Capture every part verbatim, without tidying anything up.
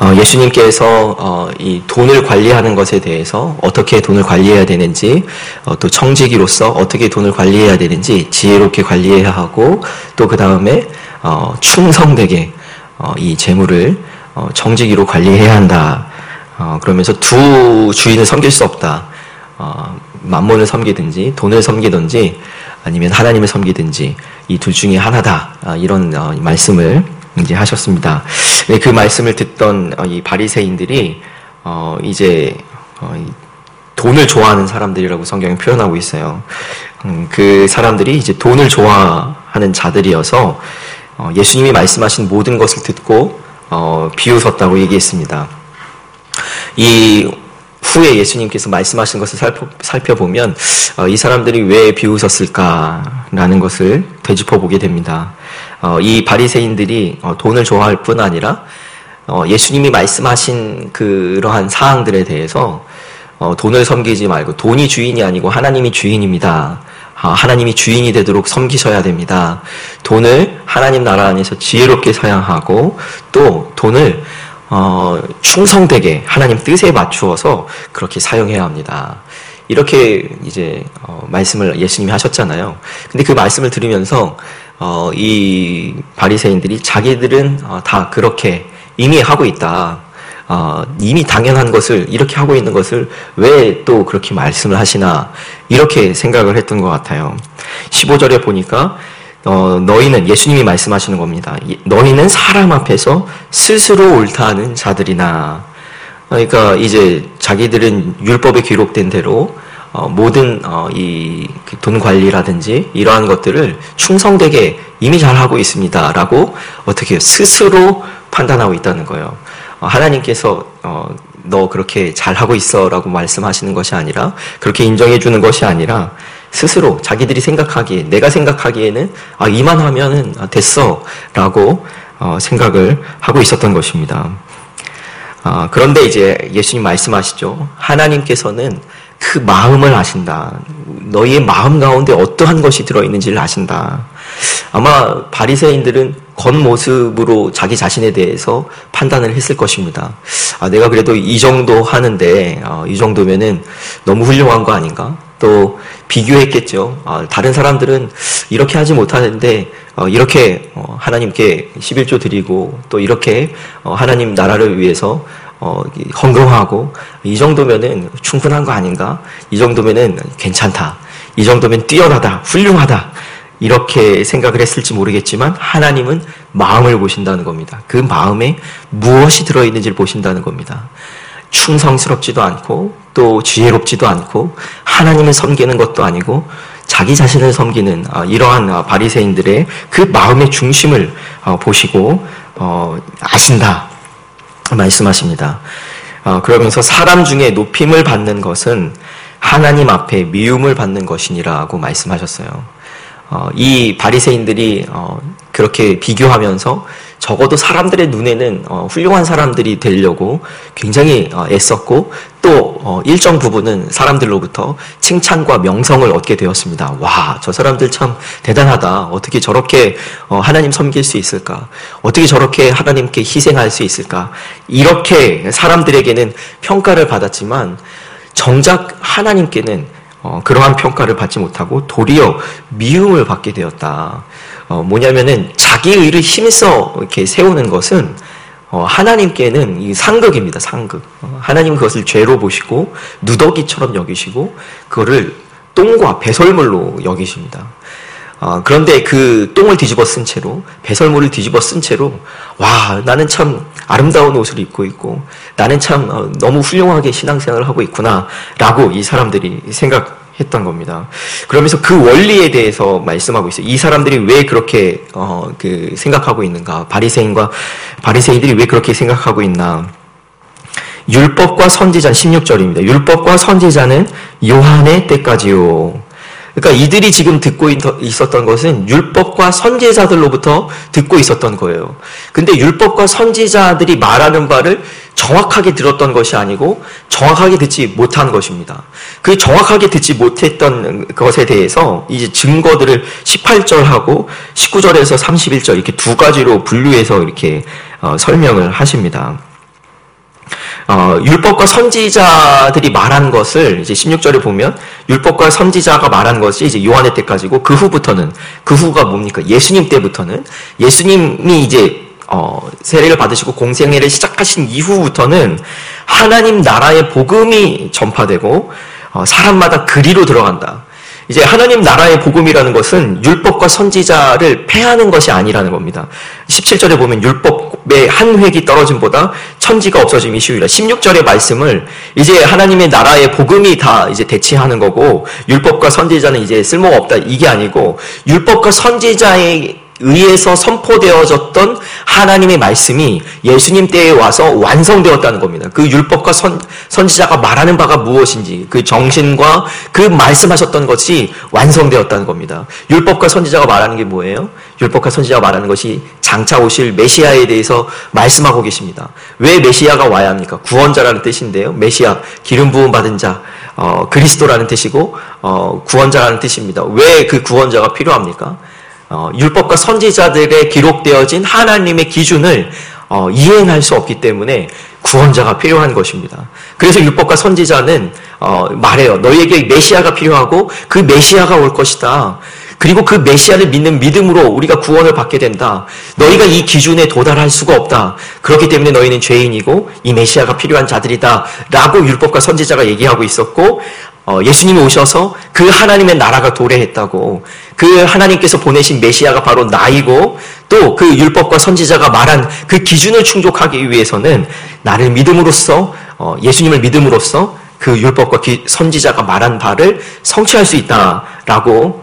어, 예수님께서 어, 이 돈을 관리하는 것에 대해서 어떻게 돈을 관리해야 되는지, 어, 또 청지기로서 어떻게 돈을 관리해야 되는지 지혜롭게 관리해야 하고, 또 그 다음에 어, 충성되게 어, 이 재물을 어, 청지기로 관리해야 한다. 어, 그러면서 두 주인을 섬길 수 없다. 어, 만몬을 섬기든지 돈을 섬기든지 아니면 하나님을 섬기든지 이 둘 중에 하나다. 어, 이런 어, 말씀을 이제 하셨습니다. 그 말씀을 듣던 이 바리새인들이 어 이제 어 돈을 좋아하는 사람들이라고 성경이 표현하고 있어요. 음 그 사람들이 이제 돈을 좋아하는 자들이어서 어 예수님이 말씀하신 모든 것을 듣고 어 비웃었다고 얘기했습니다. 이 후에 예수님께서 말씀하신 것을 살펴, 살펴보면 어, 이 사람들이 왜 비웃었을까라는 것을 되짚어보게 됩니다. 어, 이 바리새인들이 어, 돈을 좋아할 뿐 아니라 어, 예수님이 말씀하신 그러한 사항들에 대해서 어, 돈을 섬기지 말고 돈이 주인이 아니고 하나님이 주인입니다. 아, 하나님이 주인이 되도록 섬기셔야 됩니다. 돈을 하나님 나라 안에서 지혜롭게 사용하고 또 돈을 어, 충성되게 하나님 뜻에 맞추어서 그렇게 사용해야 합니다. 이렇게 이제 어, 말씀을 예수님이 하셨잖아요. 근데 그 말씀을 들으면서 어, 이 바리새인들이 자기들은 어, 다 그렇게 이미 하고 있다. 어, 이미 당연한 것을 이렇게 하고 있는 것을 왜 또 그렇게 말씀을 하시나 이렇게 생각을 했던 것 같아요. 십오 절에 보니까 어, 너희는 예수님이 말씀하시는 겁니다. 너희는 사람 앞에서 스스로 옳다 하는 자들이나. 그러니까 이제 자기들은 율법에 기록된 대로 어, 모든 어, 이 돈 관리라든지 이러한 것들을 충성되게 이미 잘 하고 있습니다라고 어떻게 스스로 판단하고 있다는 거예요. 어, 하나님께서 어, 너 그렇게 잘 하고 있어라고 말씀하시는 것이 아니라 그렇게 인정해 주는 것이 아니라 스스로 자기들이 생각하기에 내가 생각하기에는 아 이만 하면은 됐어라고 어, 생각을 하고 있었던 것입니다. 어, 그런데 이제 예수님 말씀하시죠. 하나님께서는 그 마음을 아신다. 너희의 마음 가운데 어떠한 것이 들어있는지를 아신다. 아마 바리새인들은 겉모습으로 자기 자신에 대해서 판단을 했을 것입니다. 아, 내가 그래도 이 정도 하는데 어, 이 정도면은 너무 훌륭한 거 아닌가? 또 비교했겠죠. 아, 다른 사람들은 이렇게 하지 못하는데 어, 이렇게 어, 하나님께 십일조 드리고 또 이렇게 어, 하나님 나라를 위해서 어, 헌금하고 이 정도면은 충분한 거 아닌가? 이 정도면은 괜찮다. 이 정도면 뛰어나다. 훌륭하다. 이렇게 생각을 했을지 모르겠지만 하나님은 마음을 보신다는 겁니다. 그 마음에 무엇이 들어있는지를 보신다는 겁니다. 충성스럽지도 않고 또 지혜롭지도 않고 하나님을 섬기는 것도 아니고 자기 자신을 섬기는 이러한 바리새인들의 그 마음의 중심을 보시고 아신다 말씀하십니다. 그러면서 사람 중에 높임을 받는 것은 하나님 앞에 미움을 받는 것이니라고 말씀하셨어요. 이 바리새인들이 그렇게 비교하면서 적어도 사람들의 눈에는 훌륭한 사람들이 되려고 굉장히 애썼고 또 일정 부분은 사람들로부터 칭찬과 명성을 얻게 되었습니다. 와, 저 사람들 참 대단하다. 어떻게 저렇게 하나님 섬길 수 있을까? 어떻게 저렇게 하나님께 희생할 수 있을까? 이렇게 사람들에게는 평가를 받았지만 정작 하나님께는 어, 그러한 평가를 받지 못하고 도리어 미움을 받게 되었다. 어, 뭐냐면은 자기 의를 힘써 이렇게 세우는 것은 어, 하나님께는 이 상극입니다. 상극. 어, 하나님 그것을 죄로 보시고 누더기처럼 여기시고 그거를 똥과 배설물로 여기십니다. 어, 그런데 그 똥을 뒤집어 쓴 채로 배설물을 뒤집어 쓴 채로 와 나는 참 아름다운 옷을 입고 있고 나는 참 어, 너무 훌륭하게 신앙생활을 하고 있구나 라고 이 사람들이 생각했던 겁니다. 그러면서 그 원리에 대해서 말씀하고 있어요. 이 사람들이 왜 그렇게 어, 그 생각하고 있는가? 바리새인과 바리새인들이 왜 그렇게 생각하고 있나? 율법과 선지자 십육 절입니다. 율법과 선지자는 요한의 때까지요. 그러니까 이들이 지금 듣고 있었던 것은 율법과 선지자들로부터 듣고 있었던 거예요. 근데 율법과 선지자들이 말하는 바를 정확하게 들었던 것이 아니고 정확하게 듣지 못한 것입니다. 그 정확하게 듣지 못했던 것에 대해서 이제 증거들을 십팔 절하고 십구 절에서 삼십일 절 이렇게 두 가지로 분류해서 이렇게 어, 설명을 하십니다. 어, 율법과 선지자들이 말한 것을 이제 십육 절에 보면 율법과 선지자가 말한 것이 이제 요한의 때까지고 그 후부터는 그 후가 뭡니까? 예수님 때부터는 예수님이 이제 어, 세례를 받으시고 공생애를 시작하신 이후부터는 하나님 나라의 복음이 전파되고 어, 사람마다 그리로 들어간다. 이제 하나님 나라의 복음이라는 것은 율법과 선지자를 패하는 것이 아니라는 겁니다. 십칠 절에 보면 율법의 한 획이 떨어짐보다 천지가 없어짐이 쉬우리라. 십육 절의 말씀을 이제 하나님의 나라의 복음이 다 이제 대치하는 거고 율법과 선지자는 이제 쓸모가 없다 이게 아니고 율법과 선지자의 의해서 선포되어졌던 하나님의 말씀이 예수님 때에 와서 완성되었다는 겁니다. 그 율법과 선, 선지자가 말하는 바가 무엇인지 그 정신과 그 말씀하셨던 것이 완성되었다는 겁니다. 율법과 선지자가 말하는 게 뭐예요? 율법과 선지자가 말하는 것이 장차 오실 메시아에 대해서 말씀하고 계십니다. 왜 메시아가 와야 합니까? 구원자라는 뜻인데요. 메시아, 기름 부음 받은 자, 어, 그리스도라는 뜻이고 어, 구원자라는 뜻입니다. 왜 그 구원자가 필요합니까? 어, 율법과 선지자들에 기록되어진 하나님의 기준을 어, 이행할 수 없기 때문에 구원자가 필요한 것입니다. 그래서 율법과 선지자는 어, 말해요. 너희에게 메시아가 필요하고 그 메시아가 올 것이다. 그리고 그 메시아를 믿는 믿음으로 우리가 구원을 받게 된다. 너희가 이 기준에 도달할 수가 없다. 그렇기 때문에 너희는 죄인이고 이 메시아가 필요한 자들이다. 라고 율법과 선지자가 얘기하고 있었고 어, 예수님이 오셔서 그 하나님의 나라가 도래했다고 그 하나님께서 보내신 메시아가 바로 나이고 또 그 율법과 선지자가 말한 그 기준을 충족하기 위해서는 나를 믿음으로써 어, 예수님을 믿음으로써 그 율법과 기, 선지자가 말한 바를 성취할 수 있다라고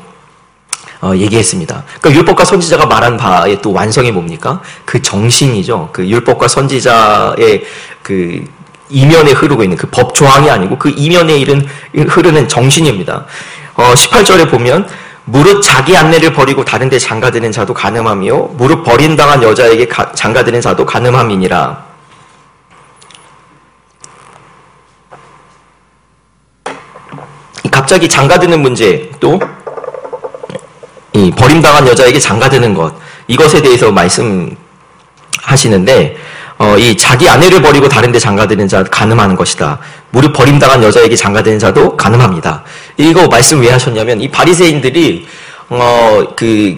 어, 얘기했습니다. 그러니까 율법과 선지자가 말한 바의 또 완성이 뭡니까? 그 정신이죠. 그 율법과 선지자의 그 이면에 흐르고 있는 그 법 조항이 아니고 그 이면에 이른 흐르는 정신입니다. 어, 십팔 절에 보면 무릇 자기 안내를 버리고 다른 데 장가드는 자도 간음함이요 무릇 버림당한 여자에게 가, 장가드는 자도 간음함이니라. 갑자기 장가드는 문제 또 이 버림당한 여자에게 장가드는 것 이것에 대해서 말씀하시는데 어, 이 자기 아내를 버리고 다른 데 장가드는 자 간음하는 것이다. 무릇 버림당한 여자에게 장가드는 자도 간음합니다. 이거 말씀 왜 하셨냐면 이 바리새인들이 어, 그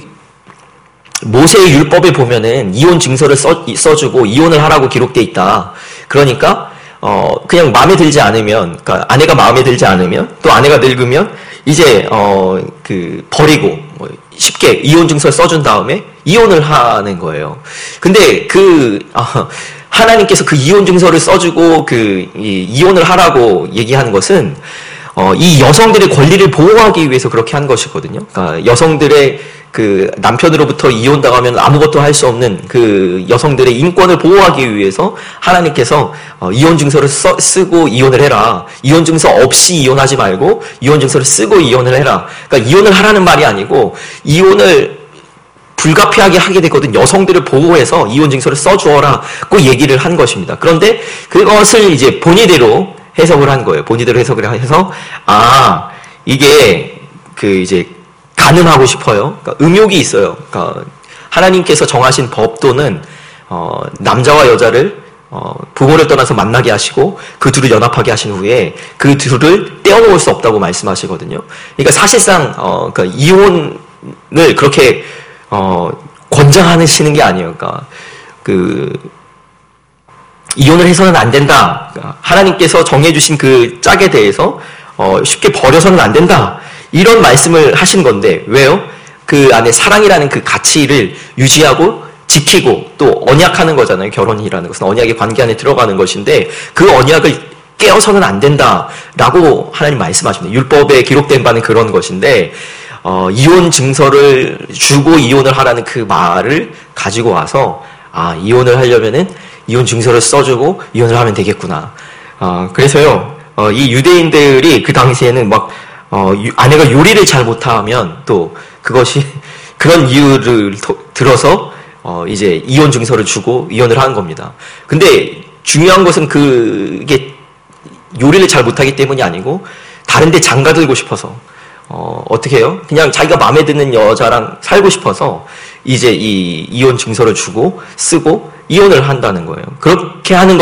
모세의 율법에 보면은 이혼 증서를 써, 써주고 이혼을 하라고 기록돼 있다. 그러니까 어, 그냥 마음에 들지 않으면, 그러니까 아내가 마음에 들지 않으면 또 아내가 늙으면 이제 어, 그 버리고 뭐 쉽게 이혼 증서를 써준 다음에 이혼을 하는 거예요. 근데 그 어, 하나님께서 그 이혼 증서를 써주고 그 이, 이혼을 하라고 얘기하는 것은 어, 이 여성들의 권리를 보호하기 위해서 그렇게 한 것이거든요. 그러니까 여성들의 그 남편으로부터 이혼당하면 아무것도 할 수 없는 그 여성들의 인권을 보호하기 위해서 하나님께서 어, 이혼 증서를 써, 쓰고 이혼을 해라. 이혼 증서 없이 이혼하지 말고 이혼 증서를 쓰고 이혼을 해라. 그러니까 이혼을 하라는 말이 아니고 이혼을 불가피하게 하게 되거든. 여성들을 보호해서 이혼 증서를 써주어라고 얘기를 한 것입니다. 그런데 그것을 이제 본의대로 해석을 한 거예요. 본의대로 해석을 해서 아 이게 그 이제 간음하고 싶어요. 그러니까 음욕이 있어요. 그러니까 하나님께서 정하신 법도는 어, 남자와 여자를 어, 부모를 떠나서 만나게 하시고 그 둘을 연합하게 하신 후에 그 둘을 떼어놓을 수 없다고 말씀하시거든요. 그러니까 사실상 어, 그러니까 이혼을 그렇게 어, 권장하시는 게 아니에요. 그러니까 그 이혼을 해서는 안 된다. 그러니까 하나님께서 정해주신 그 짝에 대해서 어, 쉽게 버려서는 안 된다. 이런 말씀을 하신 건데 왜요? 그 안에 사랑이라는 그 가치를 유지하고 지키고 또 언약하는 거잖아요. 결혼이라는 것은 언약의 관계 안에 들어가는 것인데 그 언약을 깨어서는 안 된다라고 하나님 말씀하십니다. 율법에 기록된 바는 그런 것인데 어, 이혼 증서를 주고 이혼을 하라는 그 말을 가지고 와서 아 이혼을 하려면은 이혼 증서를 써주고 이혼을 하면 되겠구나. 어, 그래서요 어, 이 유대인들이 그 당시에는 막 어, 아내가 요리를 잘 못하면 또 그것이 그런 이유를 도, 들어서 어, 이제 이혼 증서를 주고 이혼을 하는 겁니다. 근데 중요한 것은 그게 요리를 잘 못하기 때문이 아니고 다른 데 장가들고 싶어서 어, 어떻게 해요? 그냥 자기가 마음에 드는 여자랑 살고 싶어서 이제 이 이혼 증서를 주고 쓰고 이혼을 한다는 거예요. 그렇게 하는 것은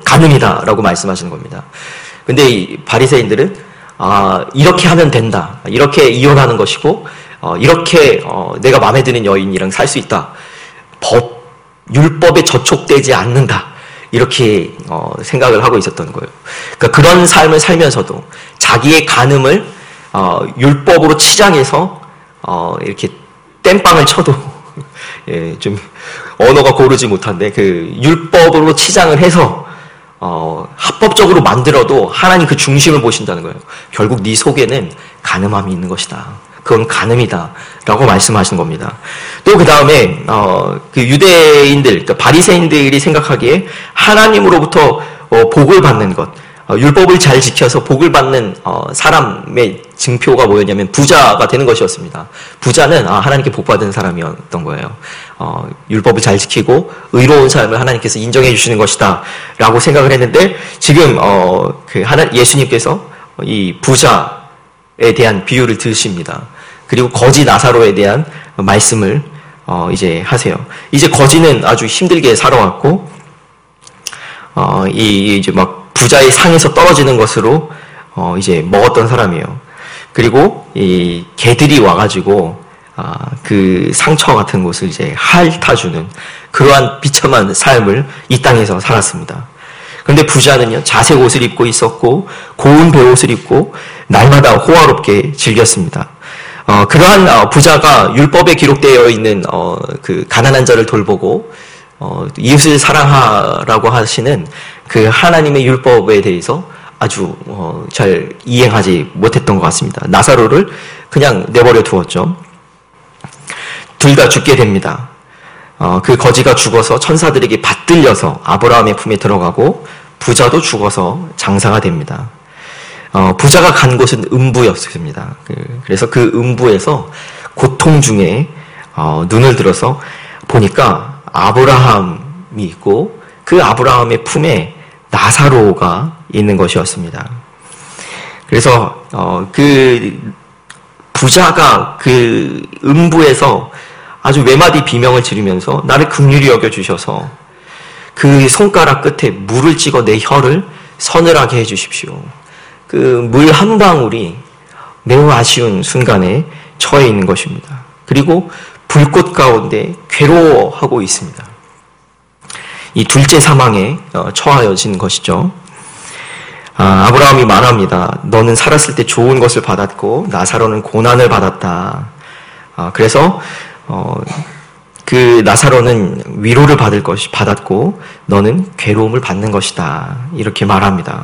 간음이다라고 말씀하시는 겁니다. 근데 이 바리새인들은 아, 이렇게 하면 된다. 이렇게 이혼하는 것이고 어, 이렇게 어, 내가 마음에 드는 여인이랑 살 수 있다. 법, 율법에 저촉되지 않는다. 이렇게 어, 생각을 하고 있었던 거예요. 그러니까 그런 삶을 살면서도 자기의 간음을 어, 율법으로 치장해서 어, 이렇게 땜빵을 쳐도 예, 좀 언어가 고르지 못한데 그 율법으로 치장을 해서 어, 합법적으로 만들어도 하나님 그 중심을 보신다는 거예요. 결국 네 속에는 간음함이 있는 것이다. 그건 간음이다. 라고 말씀하신 겁니다. 또 그 다음에, 어, 그 유대인들, 그러니까 바리새인들이 생각하기에 하나님으로부터 어, 복을 받는 것, 어, 율법을 잘 지켜서 복을 받는 어, 사람의 증표가 뭐였냐면 부자가 되는 것이었습니다. 부자는 아, 하나님께 복 받은 사람이었던 거예요. 어, 율법을 잘 지키고 의로운 삶을 하나님께서 인정해 주시는 것이다. 라고 생각을 했는데 지금 어, 그 하나, 예수님께서 이 부자에 대한 비유를 드십니다. 그리고 거지 나사로에 대한 말씀을 어 이제 하세요. 이제 거지는 아주 힘들게 살아왔고 어 이 이제 막 부자의 상에서 떨어지는 것으로 어 이제 먹었던 사람이에요. 그리고 이 개들이 와가지고 아 그 상처 같은 곳을 이제 핥아주는 그러한 비참한 삶을 이 땅에서 살았습니다. 그런데 부자는요 자색 옷을 입고 있었고 고운 베옷을 입고 날마다 호화롭게 즐겼습니다. 어, 그러한 어, 부자가 율법에 기록되어 있는 어, 그 가난한 자를 돌보고 어, 이웃을 사랑하라고 하시는 그 하나님의 율법에 대해서 아주 어, 잘 이행하지 못했던 것 같습니다. 나사로를 그냥 내버려 두었죠. 둘 다 죽게 됩니다. 어, 그 거지가 죽어서 천사들에게 받들려서 아브라함의 품에 들어가고 부자도 죽어서 장사가 됩니다. 어, 부자가 간 곳은 음부였습니다. 그, 그래서 그 음부에서 고통 중에 어, 눈을 들어서 보니까 아브라함이 있고 그 아브라함의 품에 나사로가 있는 것이었습니다. 그래서 어, 그 부자가 그 음부에서 아주 외마디 비명을 지르면서 나를 긍휼히 여겨주셔서 그 손가락 끝에 물을 찍어 내 혀를 서늘하게 해주십시오. 그 물 한 방울이 매우 아쉬운 순간에 처해 있는 것입니다. 그리고 불꽃 가운데 괴로워하고 있습니다. 이 둘째 사망에 처하여진 것이죠. 아, 아브라함이 말합니다. 너는 살았을 때 좋은 것을 받았고 나사로는 고난을 받았다. 아, 그래서 어, 그 나사로는 위로를 받을 것이 받았고 너는 괴로움을 받는 것이다. 이렇게 말합니다.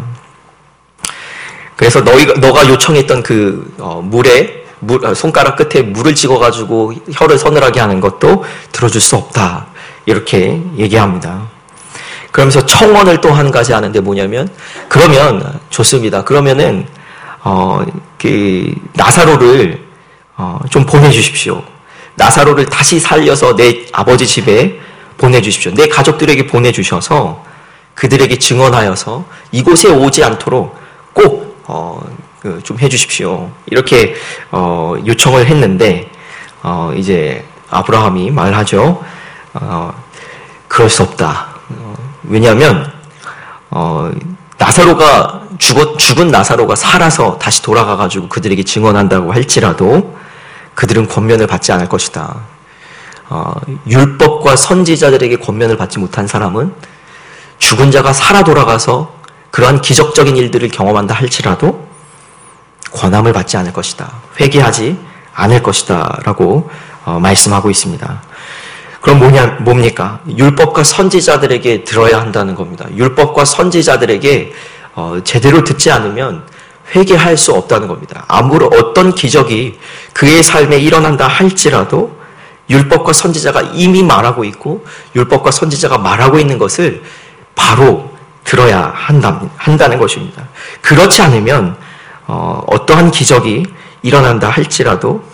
그래서 너희가, 너가 요청했던 그, 어, 물에, 물, 손가락 끝에 물을 찍어가지고 혀를 서늘하게 하는 것도 들어줄 수 없다. 이렇게 얘기합니다. 그러면서 청원을 또 한 가지 하는데 뭐냐면, 그러면, 좋습니다. 그러면은, 어, 그, 나사로를, 어, 좀 보내주십시오. 나사로를 다시 살려서 내 아버지 집에 보내주십시오. 내 가족들에게 보내주셔서 그들에게 증언하여서 이곳에 오지 않도록 꼭 어, 그, 좀 해주십시오. 이렇게, 어, 요청을 했는데, 어, 이제, 아브라함이 말하죠. 어, 그럴 수 없다. 어, 왜냐하면, 어, 나사로가, 죽었, 죽은 나사로가 살아서 다시 돌아가가지고 그들에게 증언한다고 할지라도 그들은 권면을 받지 않을 것이다. 어, 율법과 선지자들에게 권면을 받지 못한 사람은 죽은 자가 살아 돌아가서 그러한 기적적인 일들을 경험한다 할지라도 권함을 받지 않을 것이다. 회개하지 않을 것이다. 라고 어, 말씀하고 있습니다. 그럼 뭐냐, 뭡니까? 율법과 선지자들에게 들어야 한다는 겁니다. 율법과 선지자들에게 어, 제대로 듣지 않으면 회개할 수 없다는 겁니다. 아무런 어떤 기적이 그의 삶에 일어난다 할지라도 율법과 선지자가 이미 말하고 있고 율법과 선지자가 말하고 있는 것을 바로 들어야 한다, 한다는 것입니다. 그렇지 않으면 어, 어떠한 기적이 일어난다 할지라도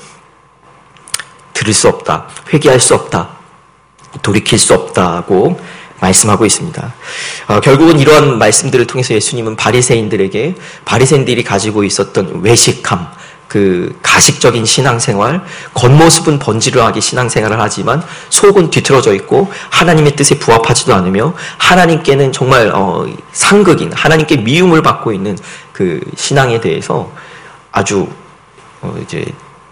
들을 수 없다, 회개할 수 없다, 돌이킬 수 없다고 말씀하고 있습니다. 어, 결국은 이러한 말씀들을 통해서 예수님은 바리새인들에게 바리새인들이 가지고 있었던 외식함, 그 가식적인 신앙생활, 겉모습은 번지르하게 신앙생활을 하지만 속은 뒤틀어져 있고 하나님의 뜻에 부합하지도 않으며 하나님께는 정말 어, 상극인, 하나님께 미움을 받고 있는 그 신앙에 대해서 아주 어, 이제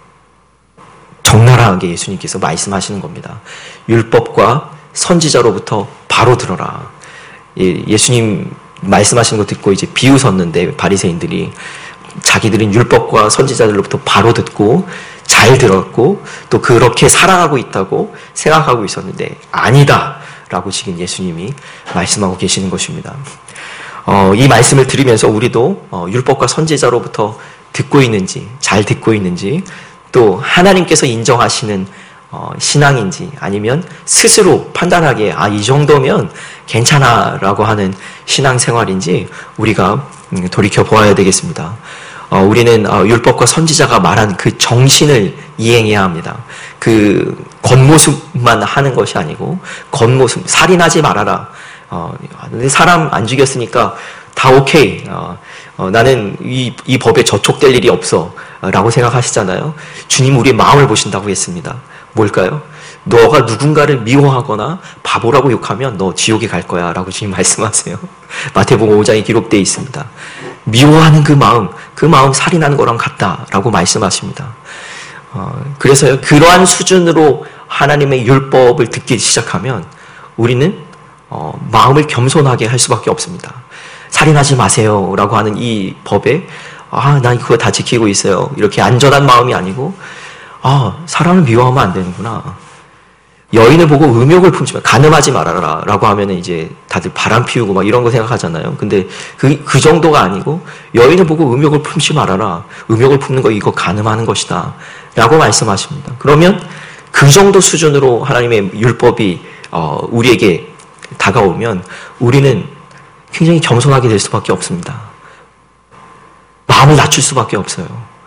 적나라하게 예수님께서 말씀하시는 겁니다. 율법과 선지자로부터 바로 들어라. 예, 예수님 말씀하시는 거 듣고 이제 비웃었는데 바리새인들이 자기들은 율법과 선지자들로부터 바로 듣고 잘 들었고 또 그렇게 살아가고 있다고 생각하고 있었는데 아니다 라고 지금 예수님이 말씀하고 계시는 것입니다. 어, 이 말씀을 들으면서 우리도 어, 율법과 선지자로부터 듣고 있는지, 잘 듣고 있는지, 또 하나님께서 인정하시는 어, 신앙인지 아니면 스스로 판단하기에 아, 이 정도면 괜찮아 라고 하는 신앙생활인지 우리가 음, 돌이켜 보아야 되겠습니다. 어, 우리는 어, 율법과 선지자가 말한 그 정신을 이행해야 합니다. 그 겉모습만 하는 것이 아니고 겉모습, 살인하지 말아라. 어, 사람 안 죽였으니까 다 오케이. 어, 어, 나는 이, 이 법에 저촉될 일이 없어. 라고 생각하시잖아요. 주님 우리의 마음을 보신다고 했습니다. 뭘까요? 너가 누군가를 미워하거나 바보라고 욕하면 너 지옥에 갈 거야 라고 지금 말씀하세요. 마태복음 오 장에 기록되어 있습니다. 미워하는 그 마음, 그 마음 살인하는 거랑 같다 라고 말씀하십니다. 어, 그래서요, 그러한 수준으로 하나님의 율법을 듣기 시작하면 우리는 어, 마음을 겸손하게 할 수밖에 없습니다. 살인하지 마세요 라고 하는 이 법에 아, 난 그거 다 지키고 있어요. 이렇게 안전한 마음이 아니고 아, 사람을 미워하면 안 되는구나. 여인을 보고 음욕을 품지 마, 간음하지 말아라 라고 하면 이제 다들 바람 피우고 막 이런 거 생각하잖아요. 근데 그, 그 정도가 아니고 여인을 보고 음욕을 품지 말아라. 음욕을 품는 거 이거 간음하는 것이다 라고 말씀하십니다. 그러면 그 정도 수준으로 하나님의 율법이 어, 우리에게 다가오면 우리는 굉장히 겸손하게 될 수밖에 없습니다. 마음을 낮출 수밖에 없어요.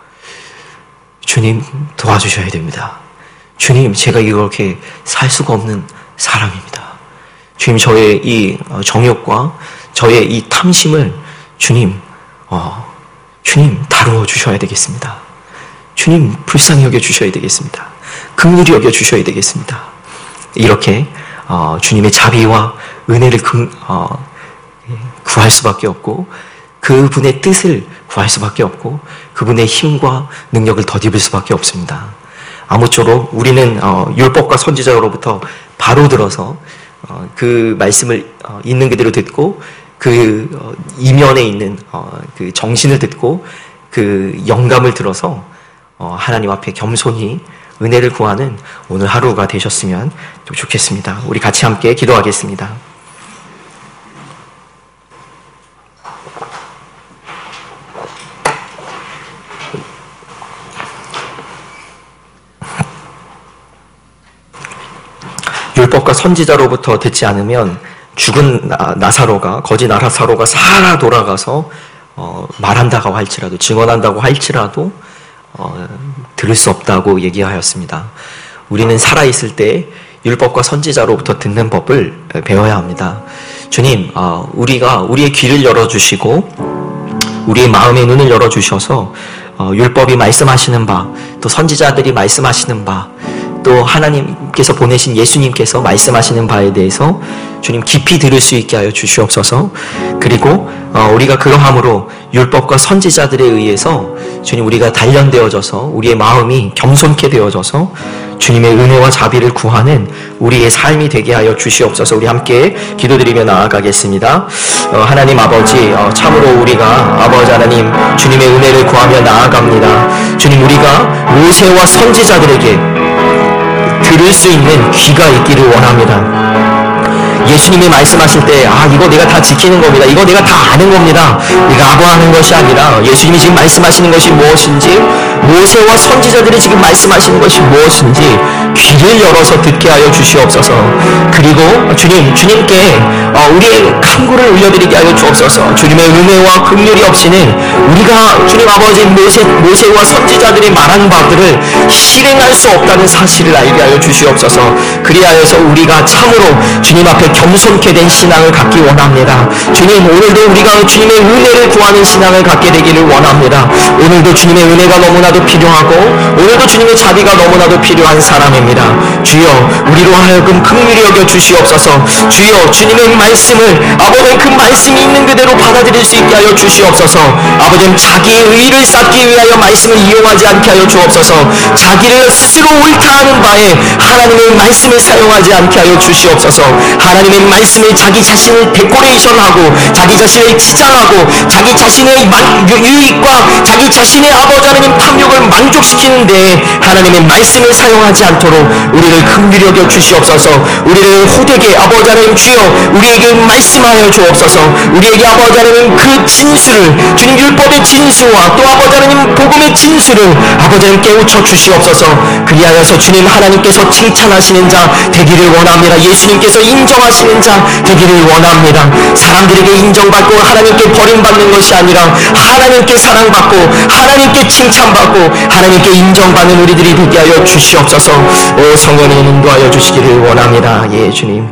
주님 도와주셔야 됩니다. 주님 제가 이렇게 살 수가 없는 사람입니다. 주님 저의 이 정욕과 저의 이 탐심을 주님 어, 주님 다루어 주셔야 되겠습니다. 주님 불쌍히 여겨 주셔야 되겠습니다. 긍휼히 여겨 주셔야 되겠습니다. 이렇게 어, 주님의 자비와 은혜를 금, 어, 구할 수밖에 없고 그분의 뜻을 구할 수밖에 없고 그분의 힘과 능력을 덧입을 수밖에 없습니다. 아무쪼록 우리는 어, 율법과 선지자로부터 바로 들어서 어, 그 말씀을 어, 있는 그대로 듣고 그 어, 이면에 있는 어, 그 정신을 듣고 그 영감을 들어서 어, 하나님 앞에 겸손히 은혜를 구하는 오늘 하루가 되셨으면 좋겠습니다. 우리 같이 함께 기도하겠습니다. 율법과 선지자로부터 듣지 않으면 죽은 나사로가 거짓 나사로가 살아 돌아가서 어, 말한다고 할지라도 증언한다고 할지라도 어, 들을 수 없다고 얘기하였습니다. 우리는 살아있을 때 율법과 선지자로부터 듣는 법을 배워야 합니다. 주님, 어, 우리가 우리의 귀를 열어주시고 우리의 마음의 눈을 열어주셔서 어, 율법이 말씀하시는 바, 또 선지자들이 말씀하시는 바, 또 하나님께서 보내신 예수님께서 말씀하시는 바에 대해서 주님 깊이 들을 수 있게 하여 주시옵소서. 그리고 어, 우리가 그러함으로 율법과 선지자들에 의해서 주님 우리가 단련되어져서 우리의 마음이 겸손케 되어져서 주님의 은혜와 자비를 구하는 우리의 삶이 되게 하여 주시옵소서. 우리 함께 기도드리며 나아가겠습니다. 어, 하나님 아버지, 어, 참으로 우리가 아버지 하나님 주님의 은혜를 구하며 나아갑니다. 주님 우리가 모세와 선지자들에게 들을 수 있는 귀가 있기를 원합니다. 예수님이 말씀하실 때 아 이거 내가 다 지키는 겁니다. 이거 내가 다 아는 겁니다. 내가 아부하는 것이 아니라 예수님이 지금 말씀하시는 것이 무엇인지 모세와 선지자들이 지금 말씀하시는 것이 무엇인지 귀를 열어서 듣게 하여 주시옵소서. 그리고 주님, 주님께 우리의 탄고를 올려드리게 하여 주옵소서. 주님의 은혜와 긍휼이 없이는 우리가 주님 아버지 모세, 모세와 선지자들이 말한 바들을 실행할 수 없다는 사실을 알게 하여 주시옵소서. 그리하여서 우리가 참으로 주님 앞에 겸손케 된 신앙을 갖기 원합니다. 주님, 오늘도 우리가 주님의 은혜를 구하는 신앙을 갖게 되기를 원합니다. 오늘도 주님의 은혜가 너무나도 필요하고 오늘도 주님의 자비가 너무나도 필요한 사람입니다. 주여, 우리로 하여금 긍휼히 여겨 주시옵소서. 주여, 주님의 말씀을 아버지 그 말씀이 있는 그대로 받아들일 수 있게 하여 주시옵소서. 아버지, 자기의 의를 쌓기 위하여 말씀을 이용하지 않게 하여 주옵소서. 자기를 스스로 옳다 하는 바에 하나님의 말씀을 사용하지 않게 하여 주시옵소서. 하나님의 말씀을 자기 자신을 데코레이션하고 자기 자신을 치장하고 자기 자신의 유익과 자기 자신의 아버지 하나님 탐욕을 만족시키는데 하나님의 말씀을 사용하지 않도록 우리를 긍휼히 여겨 주시옵소서. 우리를 호되게 아버지 하나님 주여 우리에게 말씀하여 주옵소서. 우리에게 아버지 하나님 그 진수를 주님 율법의 진수와 또 아버지 하나님 복음의 진수를 아버지 하나님 깨우쳐 주시옵소서. 그리하여서 주님 하나님께서 칭찬하시는 자 되기를 원합니다. 예수님께서 인정하시는 자 되기를 원합니다. 사람들에게 인정받고 하나님께 버림받는 것이 아니라 하나님께 사랑받고 하나님께 칭찬받고 하나님께 인정받는 우리들이 되게 하여 주시옵소서. 오 성령님 인도하여 주시기를 원합니다. 예 주님.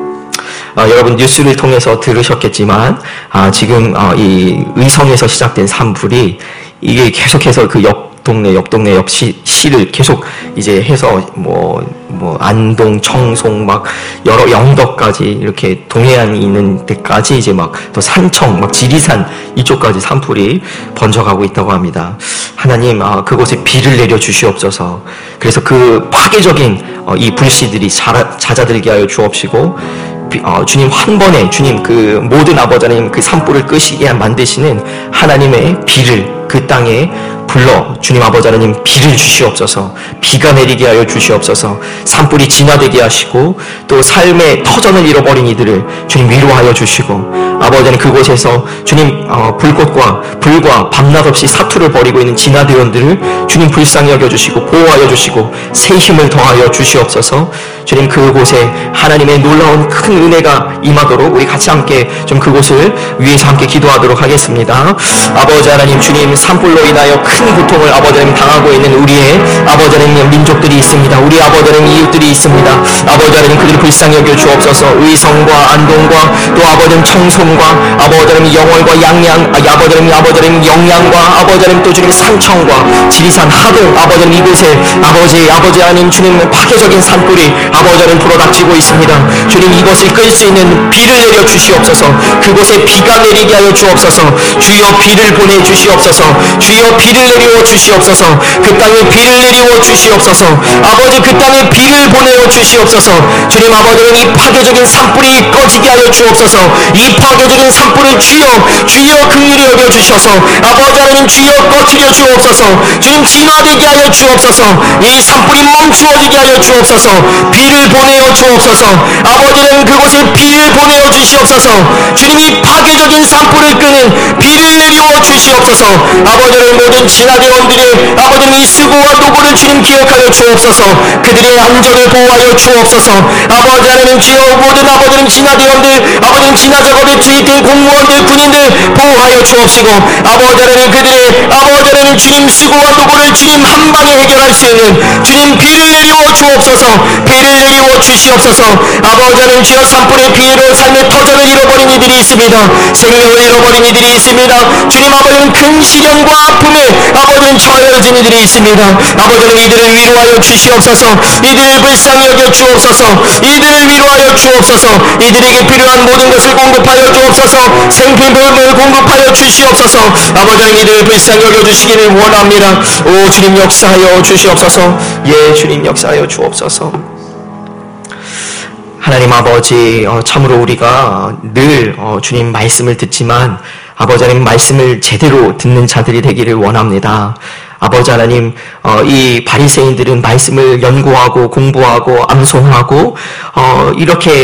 아, 여러분 뉴스를 통해서 들으셨겠지만 아, 지금 아, 이 의성에서 시작된 산불이 이게 계속해서 그 옆 동네 옆 동네 옆 시, 시를 계속 이제 해서 뭐, 뭐 안동, 청송 막 여러 영덕까지 이렇게 동해안이 있는 데까지 이제 막 또 산청, 막 지리산 이쪽까지 산불이 번져가고 있다고 합니다. 하나님, 아, 그곳에 비를 내려 주시옵소서. 그래서 그 파괴적인 어, 이 불씨들이 자, 잦아들게 하여 주옵시고. 어, 주님 한 번에 주님 그 모든 아버지 하나님 그 산불을 끄시게 만드시는 하나님의 비를 그 땅에 불러 주님 아버지 하나님 비를 주시옵소서. 비가 내리게 하여 주시옵소서. 산불이 진화되게 하시고 또 삶의 터전을 잃어버린 이들을 주님 위로하여 주시고 아버지 하나님 그곳에서 주님 어, 불꽃과 불과 밤낮 없이 사투를 벌이고 있는 진화대원들을 주님 불쌍히 여겨주시고 보호하여 주시고 새 힘을 더하여 주시옵소서. 주님 그곳에 하나님의 놀라운 큰 은혜가 임하도록 우리 같이 함께 좀 그곳을 위해서 함께 기도하도록 하겠습니다. 아버지 하나님 주님 산불로 인하여 큰 고통을 아버지 하나님 당하고 있는 우리의 아버지 하나님 민족들이 있습니다. 우리 아버지 하나님 이웃들이 있습니다. 아버지 하나님 그들을 불쌍히 여겨 주옵소서. 의성과 안동과 또 아버지 하나님 청송과 아버지 하나님 영월과 양양 아, 아버지 하나님 아버지 하나님 영양과 아버지 하나님 또 주님 산청과 지리산 하동 아버지 하나님 이곳에 아버지 아버지 하나님 주님 파괴적인 산불이 아버지 하나님 불어닥치고 있습니다. 주님 이것을 끌 수 있는 비를 내려 주시옵소서. 그곳에 비가 내리게 하여 주옵소서. 주여 비를 보내 주시옵소서. 주여 비를 내려 주시옵소서. 그 땅에 비를 내려 주시옵소서. 아버지 그 땅에 비를 보내어 주시옵소서. 주님 아버지는 이 파괴적인 산불이 꺼지게 하여 주옵소서. 이 파괴적인 산불을 주여 주여 긍휼히 여겨 주셔서 아버지 하나님 주여 꺼트려 주옵소서. 주님 진화되게 하여 주옵소서. 이 산불이 멈추어지게 하여 주옵소서. 비를 보내어 주옵소서. 아버지는 그곳에 비를 보내어 주시옵소서. 주님 이 파괴적인 산불을 끄는 비를 내리워 주시옵소서. 아버지는 모든 진화대원들의 아버지는 이 수고와 노고를 주님 기억하여 주옵소서. 그들의 안전을 보호하여 주옵소서. 아버지 하나님 주여 모든 아버지는 진화대원들 아버지는 진화작업에 투입된 공무원들 군인들 보호하여 주옵시고 아버지 하나님 그들의 아버지 하나님 주님 수고와 노고를 주님 한방에 해결할 수 있는 주님 비를 내리워 주옵소서. 비를 내리워 주시옵소서. 아버지 하나님 주여 산불의 피해로 삶의 터전을 잃어버린 이들이 있습니다. 생명을 잃어버린 이들이 있습니다. 주님 아버지는 큰 시련과 아픔에 아버지는 처해진 이들이 있습니다. 아버지는 이들을 위로하여 주시옵소서. 이들을 불쌍히 여겨 주옵소서. 이들을 위로하여 주옵소서. 이들에게 필요한 모든 것을 공급하여 주옵소서. 생필품을 공급하여 주시옵소서. 아버지는 이들을 불쌍히 여겨 주시기를 원합니다. 오 주님 역사하여 주시옵소서. 예 주님 역사하여 주옵소서. 하나님 아버지 어, 참으로 우리가 늘 어, 주님 말씀을 듣지만 아버지 하나님 말씀을 제대로 듣는 자들이 되기를 원합니다. 아버지 하나님 어, 이 바리새인들은 말씀을 연구하고 공부하고 암송하고 어, 이렇게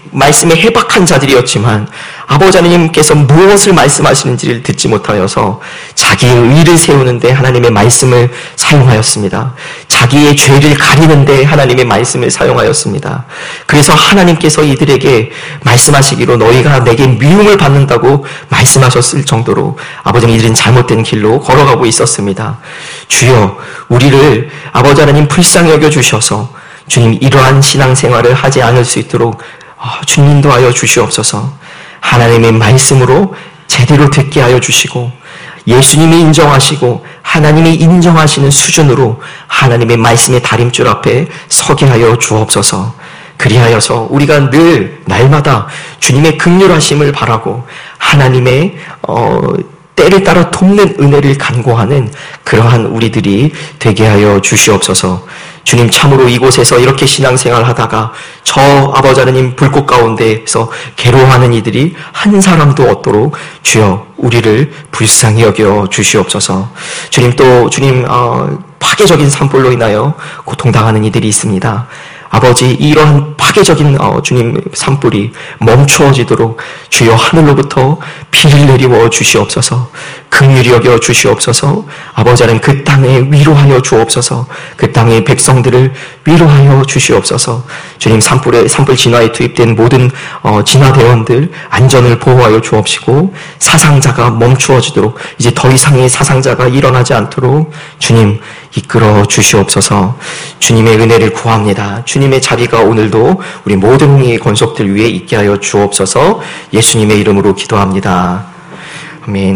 말씀에 해박한 자들이었지만 아버지 하나님께서 무엇을 말씀하시는지를 듣지 못하여서 자기의 의를 세우는데 하나님의 말씀을 사용하였습니다. 자기의 죄를 가리는데 하나님의 말씀을 사용하였습니다. 그래서 하나님께서 이들에게 말씀하시기로 너희가 내게 미움을 받는다고 말씀하셨을 정도로 아버지는 이들은 잘못된 길로 걸어가고 있었습니다. 주여, 우리를 아버지 하나님 불쌍히 여겨주셔서 주님 이러한 신앙생활을 하지 않을 수 있도록 주님 인도하여 주시옵소서. 하나님의 말씀으로 제대로 듣게 하여 주시고 예수님이 인정하시고 하나님이 인정하시는 수준으로 하나님의 말씀의 다림줄 앞에 서게 하여 주옵소서. 그리하여서 우리가 늘 날마다 주님의 긍휼하심을 바라고 하나님의 어, 때를 따라 돕는 은혜를 간구하는 그러한 우리들이 되게 하여 주시옵소서. 주님, 참으로 이곳에서 이렇게 신앙생활 하다가 저 아버지 하나님 불꽃 가운데서 괴로워하는 이들이 한 사람도 없도록 주여 우리를 불쌍히 여겨 주시옵소서. 주님, 또 주님 어, 파괴적인 산불로 인하여 고통당하는 이들이 있습니다. 아버지, 이러한 파괴적인 어, 주님 산불이 멈추어지도록 주여 하늘로부터 비를 내리워 주시옵소서. 긍휼히 여겨 주시옵소서. 아버지 하나님, 그 땅에 위로하여 주옵소서. 그 땅의 백성들을 위로하여 주시옵소서. 주님, 산불에 산불 진화에 투입된 모든 어, 진화대원들 안전을 보호하여 주옵시고 사상자가 멈추어지도록 이제 더 이상의 사상자가 일어나지 않도록 주님 이끌어 주시옵소서. 주님의 은혜를 구합니다. 주님의 자비가 오늘도 우리 모든 이 권속들 위에 있게 하여 주옵소서. 예수님의 이름으로 기도합니다. 아멘.